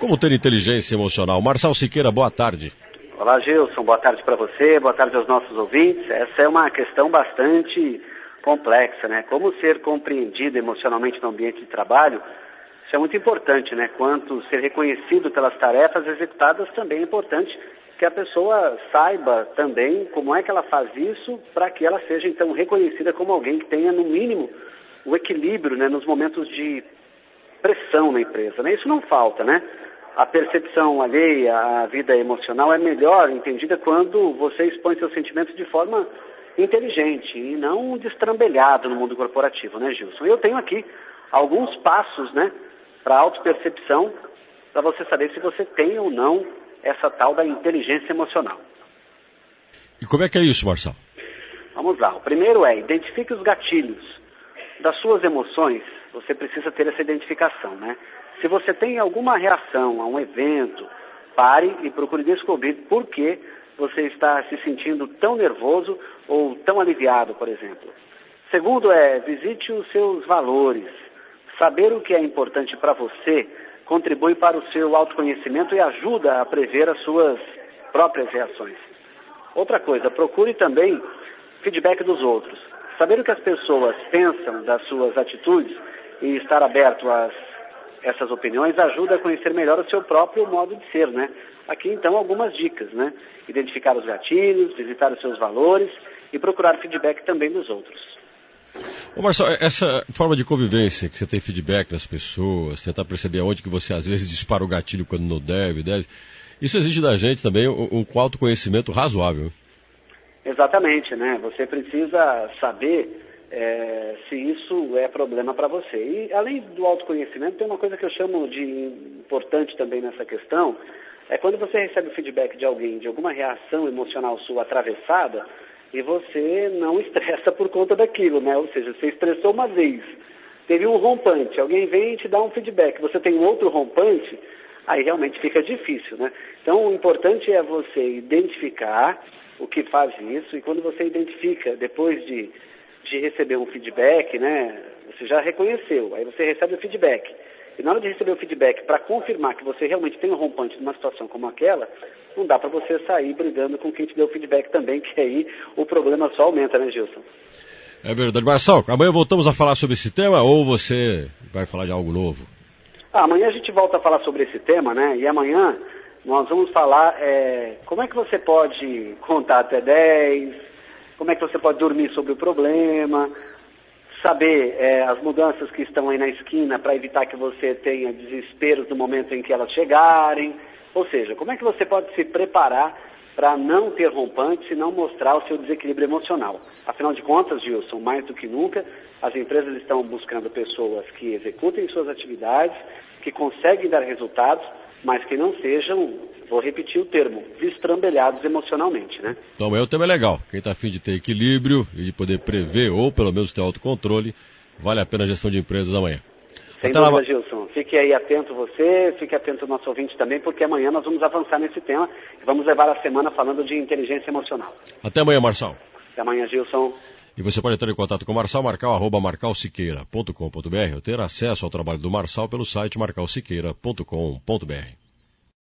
Como ter inteligência emocional? Marçal Siqueira, boa tarde. Olá, Gilson, boa tarde para você, boa tarde aos nossos ouvintes. Essa é uma questão bastante complexa, né? Como ser compreendido emocionalmente no ambiente de trabalho, isso é muito importante, né? Quanto ser reconhecido pelas tarefas executadas também é importante que a pessoa saiba também como é que ela faz isso para que ela seja, então, reconhecida como alguém que tenha, no mínimo, o equilíbrio, né, nos momentos de pressão na empresa, né? Isso não falta, né? A percepção alheia à vida emocional é melhor entendida quando você expõe seus sentimentos de forma inteligente e não destrambelhado no mundo corporativo, né, Gilson? Eu tenho aqui alguns passos, né, para autopercepção, para você saber se você tem ou não essa tal da inteligência emocional. E como é que é isso, Marçal? Vamos lá. O primeiro é, identifique os gatilhos das suas emoções. Você precisa ter essa identificação, né? Se você tem alguma reação a um evento, pare e procure descobrir por que você está se sentindo tão nervoso ou tão aliviado, por exemplo. Segundo é, visite os seus valores. Saber o que é importante para você contribui para o seu autoconhecimento e ajuda a prever as suas próprias reações. Outra coisa, procure também feedback dos outros. Saber o que as pessoas pensam das suas atitudes e estar aberto a essas opiniões ajuda a conhecer melhor o seu próprio modo de ser, né? Aqui, então, algumas dicas, né? Identificar os gatilhos, visitar os seus valores e procurar feedback também dos outros. Ô Marçal, essa forma de convivência, que você tem feedback das pessoas, tentar perceber onde que você às vezes dispara o gatilho quando não deve, isso exige da gente também um autoconhecimento razoável. Exatamente, né? Você precisa saber se isso é problema para você. E além do autoconhecimento, tem uma coisa que eu chamo de importante também nessa questão, é quando você recebe o feedback de alguém, de alguma reação emocional sua atravessada, e você não estressa por conta daquilo, né? Ou seja, você estressou uma vez, teve um rompante, alguém vem e te dá um feedback, você tem um outro rompante, aí realmente fica difícil, né? Então, o importante é você identificar o que faz isso, e quando você identifica, depois de receber um feedback, né, você já reconheceu, aí você recebe o feedback. E na hora de receber o feedback, para confirmar que você realmente tem um rompante numa situação como aquela, não dá para você sair brigando com quem te deu o feedback também, que aí o problema só aumenta, né, Gilson? É verdade. Marçal, amanhã voltamos a falar sobre esse tema ou você vai falar de algo novo? Amanhã a gente volta a falar sobre esse tema, né, e amanhã nós vamos falar como é que você pode contar até 10, como é que você pode dormir sobre o problema, saber as mudanças que estão aí na esquina para evitar que você tenha desesperos no momento em que elas chegarem. Ou seja, como é que você pode se preparar para não ter rompantes e não mostrar o seu desequilíbrio emocional. Afinal de contas, Gilson, mais do que nunca, as empresas estão buscando pessoas que executem suas atividades, que conseguem dar resultados, mas que não sejam, vou repetir o termo, destrambelhados emocionalmente, né? Então, o tema é legal. Quem está a fim de ter equilíbrio e de poder prever, ou pelo menos ter autocontrole, vale a pena a gestão de empresas amanhã. Sem dúvida, Gilson. Fique aí atento você, fique atento o nosso ouvinte também, porque amanhã nós vamos avançar nesse tema e vamos levar a semana falando de inteligência emocional. Até amanhã, Marçal. Até amanhã, Gilson. E você pode entrar em contato com o Marçal, marçal@marçalsiqueira.com.br ou ter acesso ao trabalho do Marçal pelo site marçalsiqueira.com.br.